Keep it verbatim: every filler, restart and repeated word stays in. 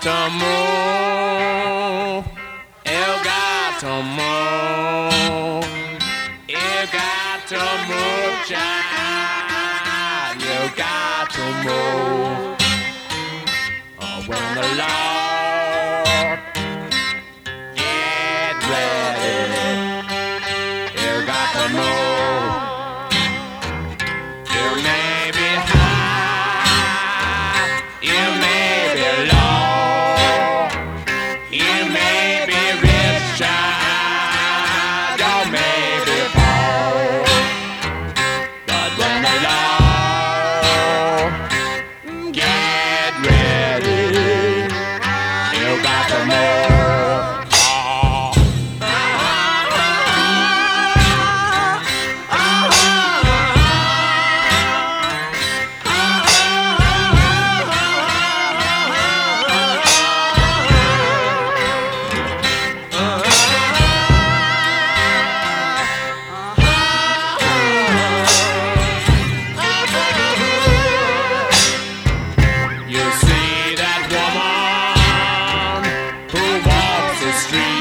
to move. You got to move. You got to move, child. You got to move. Oh, when the Lord get ready, you got to move. You may be high, you may be low, you may be rich, child, you may be poor, but when the Lord get ready, you got to move. You see that woman who walks the street.